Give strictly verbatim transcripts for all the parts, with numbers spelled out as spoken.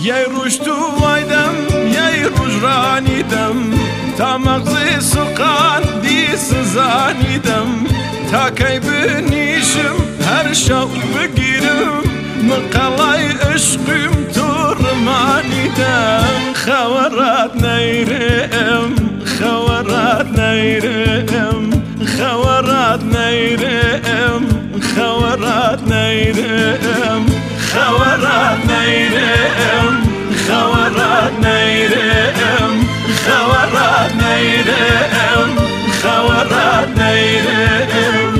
یای روش تو وایدم یای روش رانیدم تا مغزی سقان دیس زانیدم تا کی بنیشم هر شو بگیرم مقلای عشقیم تو رمانیدم خوارات نیرم خوارات نیرم خوارات نیرم خوارات نیرم خوارات نیرم خوارات نیرم خوارات نیرم خوارات نیرم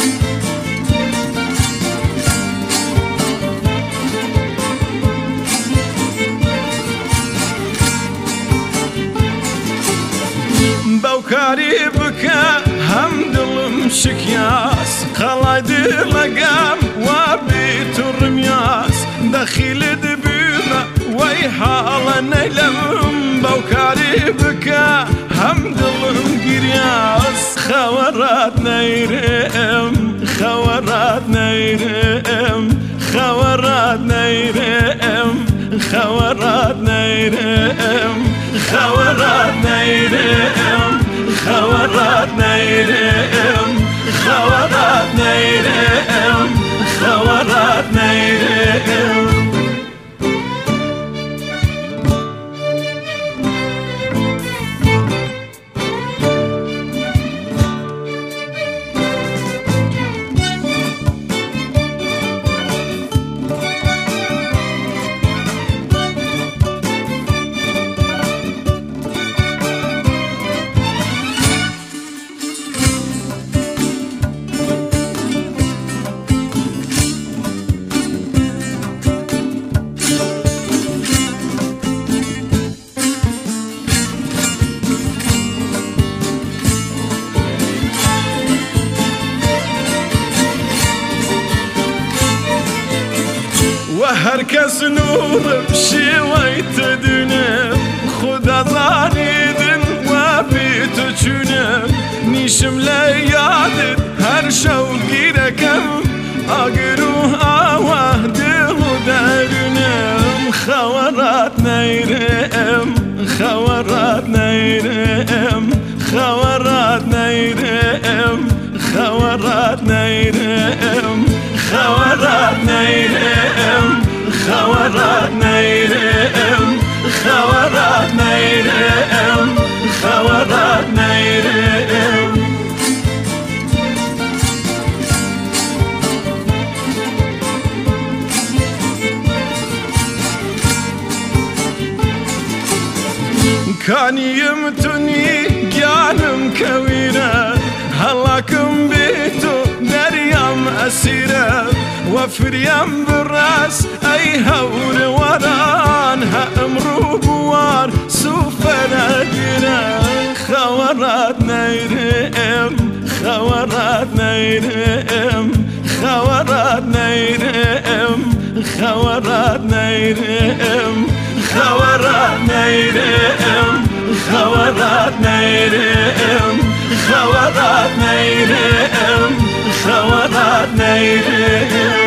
بوكاري بكى هم دلم شكياس قلاي دلقام وبيت الرمياس دخيل دبيبة ويحال نيلم بوكاري بكى هم دلم قرياس خوارات نيرم خوارات نيرم خوارات نيرم خوارات نيرم خوارات نيرم خوارات نيرم خوارات نيرم خوارات نيرم وهر کس نور شوی تدونه خدا زانیدن و بی تو چونه نیشم لیادت هر شو گیرکم آگرو آوه دل و درونم خوارات نیرم خوارات نیرم خوارات نیرم خوارات نیرم خوارات نیرم خوارات نیرم خوارات نیرم خوارات نیرم کانیم تونی گیانم کویره هلاکم بیتو دریام اسیره وفريم بالراس اي هور وران ها امرو بوار سوفنا دينا خوارات نيرم خوارات نيرم خوارات نيرم خوارات نيرم خوارات نيرم خوارات نيرم خوارات نيرم خوارات نيرم